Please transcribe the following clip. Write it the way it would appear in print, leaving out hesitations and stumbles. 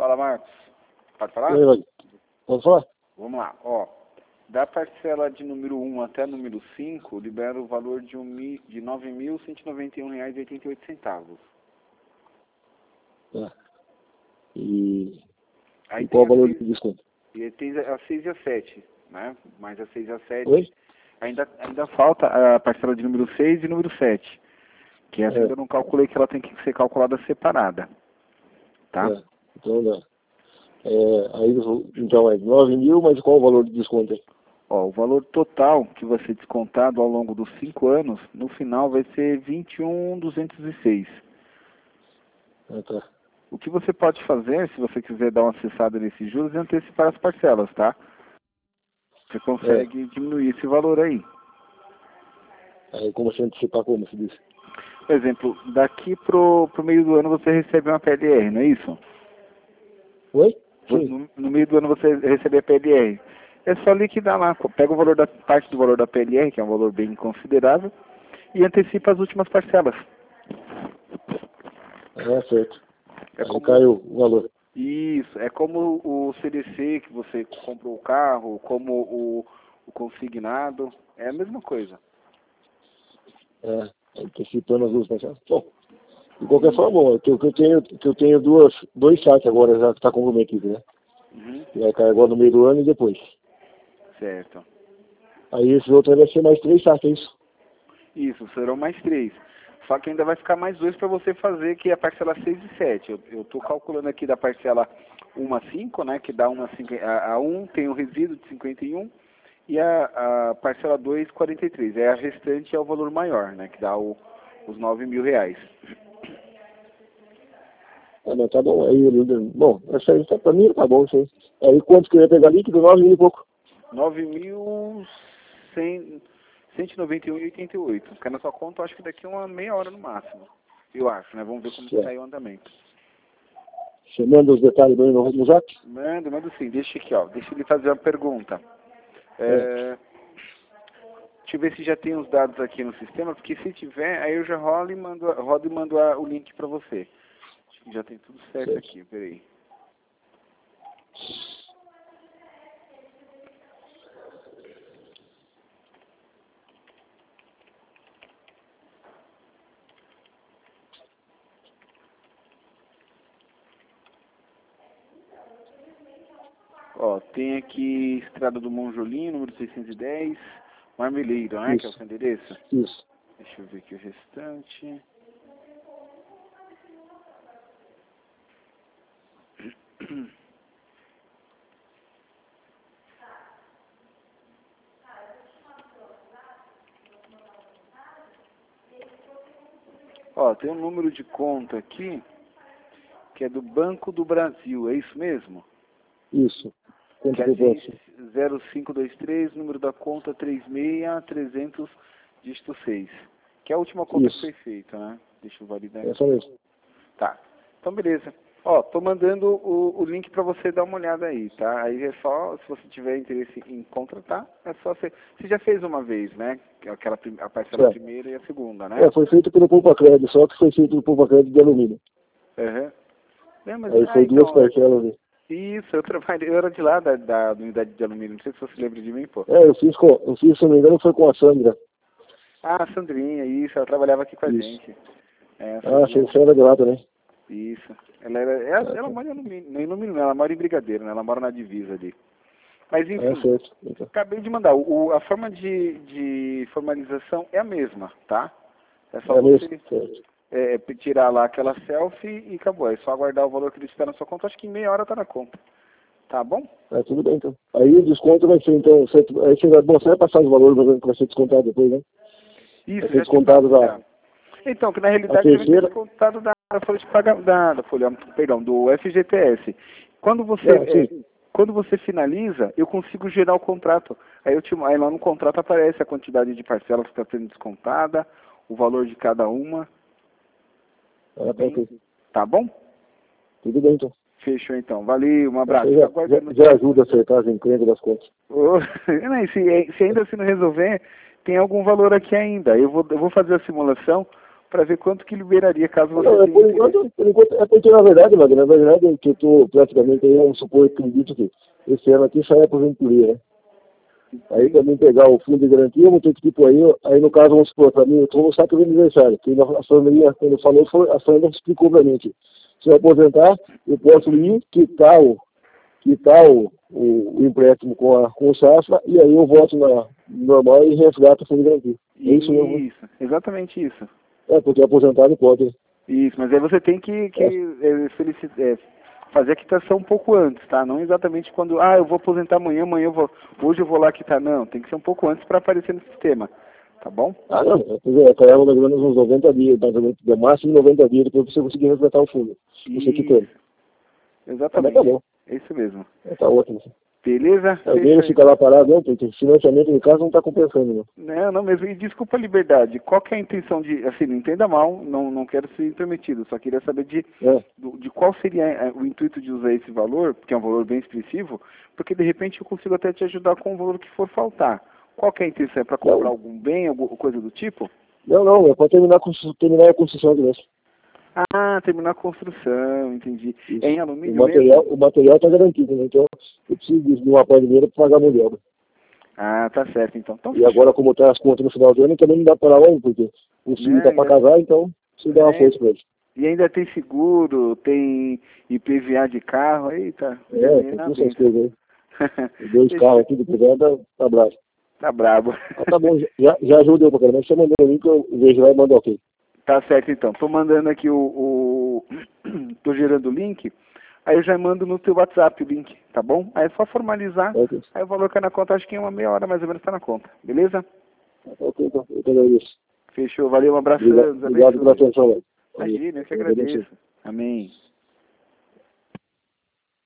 Fala, Marcos. Pode falar? E aí, Wagner? Pode falar? Vamos lá. Ó, da parcela de número 1 até número 5, libera o valor de R$ 9.191,88. Tá. E Aí qual tem o valor seis, de desconto? e tem a 6 e a 7, né? Mais a 6 e a 7. Oi? Ainda falta a parcela de número 6 e número 7. Que essa ainda não calculei, que ela tem que ser calculada separada. Tá? Então dá. Aí, então é 9 mil, mas qual o valor de desconto aí? Ó, o valor total que vai ser descontado ao longo dos 5 anos, no final vai ser 21.206. Ah, tá. O que você pode fazer, se você quiser dar uma acessada nesses juros, é antecipar as parcelas, tá? Você consegue diminuir esse valor aí. Aí como se antecipar, como se diz? Por exemplo, daqui pro meio do ano você recebe uma PLR, não é isso? Oi? Sim. No meio do ano você recebe a PLR. É só liquidar lá, pega o valor da parte do valor da PLR, que é um valor bem considerável, e antecipa as últimas parcelas. Ah, certo. É Aí como caiu o valor. isso, é como o CDC que você comprou o carro, como o consignado, é a mesma coisa. Antecipando as duas parcelas. Bom, de qualquer forma, bom, que eu tenho dois saques agora já que está comprometido, né? Uhum. Que vai cair agora no meio do ano e depois. Certo. Aí esse outro vai ser mais 3 saques, é isso? Isso, serão mais 3. Só que ainda vai ficar mais 2 para você fazer, que é a parcela 6 e 7. Eu estou calculando aqui da parcela 1 a 5, né? Que dá 1 a 5. A 1 tem o resíduo de 51 e a parcela 2, 43. A restante é o valor maior, né? Que dá os R$ 9.000. Mas tá bom. Aí, bom, essa aí pra mim tá bom isso aí. Aí quanto que eu ia pegar líquido? 9 mil e pouco. 9.191,88. Fica na sua conta, eu acho que daqui uma meia hora no máximo. Eu acho, né? Vamos ver como que Certo. tá aí o andamento. Você manda os detalhes pra mim no zap? Manda sim. Deixa aqui, ó. Deixa ele fazer uma pergunta. Deixa eu ver se já tem os dados aqui no sistema, porque se tiver, aí eu já rodo e mando o link para você. Acho que já tem tudo certo aqui, peraí. Ó, tem aqui Estrada do Monjolim, número 610, Marmeleiro, né, que é o seu endereço? Isso. Deixa eu ver aqui o restante. Ó, tem um número de conta aqui, que é do Banco do Brasil, é isso mesmo? Isso. Quanto Que é que eu posso? 0523, número da conta 36300, dígito 6. Que é a última conta que foi feita, né? Deixa eu validar É aqui. só mesmo. Tá. Então, beleza. Ó, tô mandando o link para você dar uma olhada aí, tá? Aí é só, se você tiver interesse em contratar, é só você... Você já fez uma vez, né? A parcela primeira e a segunda, né? Foi feito pelo Poupa Crédito, só que foi feito pelo Poupa Crédito de alumínio. Uhum. Aí foi duas parcelas. Isso, eu era de lá da unidade de alumínio, não sei se você lembra de mim, pô. Eu fiz, se não me engano, foi com a Sandra. Ah, a Sandrinha, isso, ela trabalhava aqui com a gente. Você era de lá também. Isso. Ela mora em alumínio, ela mora em Brigadeiro, né? Ela mora na divisa ali. Mas enfim, Certo. Então. acabei de mandar. A forma de formalização é a mesma, tá? É só você tirar lá aquela selfie e acabou. É só aguardar o valor que ele estiver na sua conta. Acho que em meia hora tá na conta. Tá bom? Tudo bem, então. Aí o desconto vai ser, então, você vai passar os valores que vai ser descontado depois, né? Isso, vai ser descontado da... Então, que na realidade vai ser descontado da folha de pagamento, do FGTS. Quando você finaliza, eu consigo gerar o contrato. Aí lá no contrato aparece a quantidade de parcelas que está sendo descontada, o valor de cada uma. Tá bom? Tudo bem, então. Fechou, então. Valeu, um abraço. Já ajuda a acertar as encrencas das contas. Se ainda assim não resolver, tem algum valor aqui ainda. Eu vou fazer a simulação para ver quanto que liberaria caso você Não, tenha por interesse. enquanto, é porque na verdade, Wagner, na verdade é que eu estou praticamente aí, vamos supor, acredito que esse ano aqui sai a aposentadoria, né? Aí para mim pegar o fundo de garantia, eu vou ter que tipo aí no caso, vamos supor, para mim, eu estou no saco do aniversário, que a família, quando falou, a família explicou para mim que se eu aposentar, eu posso ir quitar o empréstimo com o Safra, e aí eu volto na normal e resgato o fundo de garantia. É isso mesmo? Isso, exatamente isso. É, porque aposentado pode, né? Isso, mas aí você tem que fazer a quitação um pouco antes, tá? Não exatamente quando, eu vou aposentar amanhã, hoje eu vou lá quitar, não. Tem que ser um pouco antes para aparecer no sistema, tá bom? Ah, não, acaba mais ou menos uns 90 dias, mais ou menos, no máximo 90 dias depois você conseguir resgatar o fundo. Você quitando. Exatamente. Mas tá bom. É isso mesmo. Tá ótimo. Beleza? O dinheiro fica lá parado, não, porque financiamento no caso não está compensando, não. Não mesmo. E desculpa a liberdade. Qual que é a intenção de, assim, não entenda mal, não quero ser intrometido, só queria saber de qual seria o intuito de usar esse valor, que é um valor bem expressivo, porque de repente eu consigo até te ajudar com o valor que for faltar. Qual que é a intenção? É para comprar algum bem, alguma coisa do tipo? Não, é para terminar a construção do mesmo. Terminar a construção, entendi. Isso. É em alumínio mesmo? O material está garantido, né? Então eu preciso de uma parte de dinheiro para pagar a mão de obra. Tá certo então. E agora, como está as contas no final do ano, também não dá para lá ainda, porque o filho está para casar, então você dá uma força para ele. E ainda tem seguro, tem IPVA de carro, eita. Tem todas essas coisas aí. 2 carros aqui do IPVA, tá bravo. Tá brabo. Tá bom, já ajudou pra caramba. Você mandou o link, eu vejo lá e mando ok. Tá certo então. Tô mandando aqui tô gerando o link, aí eu já mando no teu WhatsApp o link, tá bom? Aí é só formalizar, aí o valor cai na conta, acho que em uma meia hora mais ou menos tá na conta, beleza? Ok, então, eu te agradeço. Fechou, valeu, um abraço. Obrigado pela atenção. Imagina, eu que agradeço. Amém.